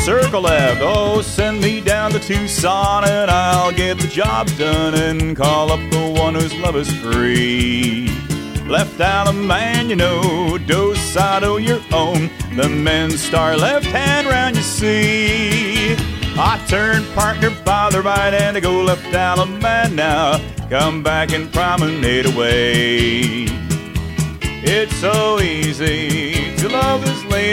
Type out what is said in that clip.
circle left. Oh, send me down to Tucson and I'll get the job done and call up the one whose love is free. Left out a man, you know, dos side your own. The men star left hand round, you see. I turn partner by the right and I go left out a man now. Come back and promenade away. It's so easy to love this lady.